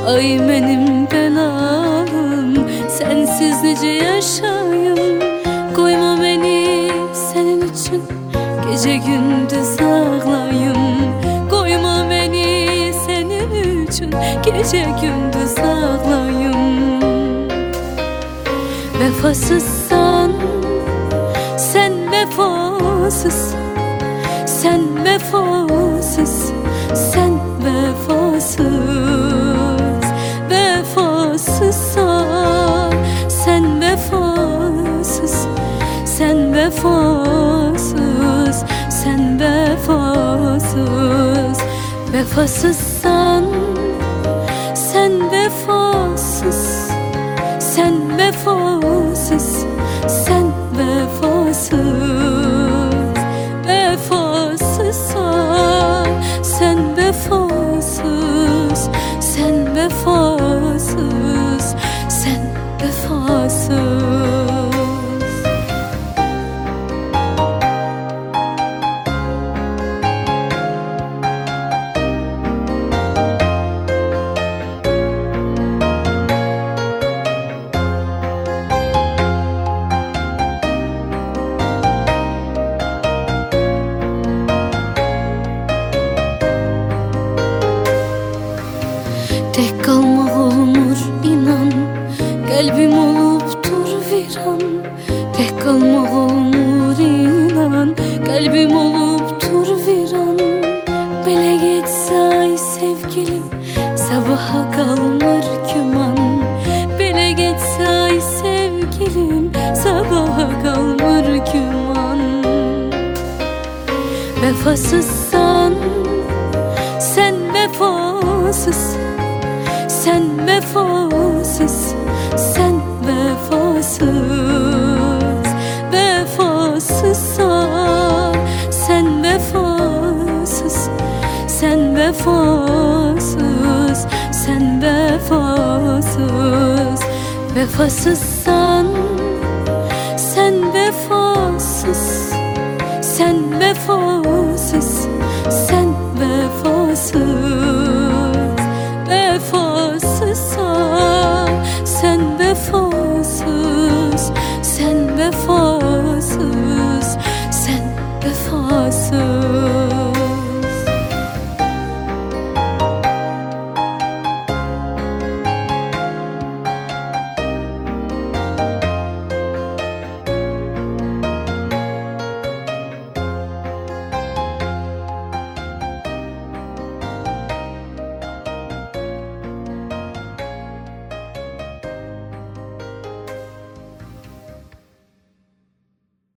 Ay benim belalım, sensiz nece yaşayım. Koyma beni senin için gece gündüz ağlayım. Koyma beni senin için gece gündüz ağlayım. Vefasızsan sen, vefasız sen, vefasız sen, vefasız. Vefasızsan sen, vefasız sen, vefasız sen, vefasız. Vefasızsan sen, vefasız sen, vefasız sen, vefasız. Vefasızsan sen, vefasız sen, vefasız sen, vefasız. Tek kalmak olmur inan, kalbim oluptur viran. Tek kalmak olmur inan, kalbim oluptur viran. Bele geçse ay sevgilim, sabaha kalmır güman. Bele geçse ay sevgilim, sabaha kalmır güman. Vefasızsan sen, vefasız sen, vefasız sen, vefasız. Vefasızsan sen, vefasız sen, vefasız sen, vefasız. Vefasızsan sen, vefasız sen, vefasız sen, vefasız. Vefasızsan sen, vefasız sen, vefasız sen, vefasız.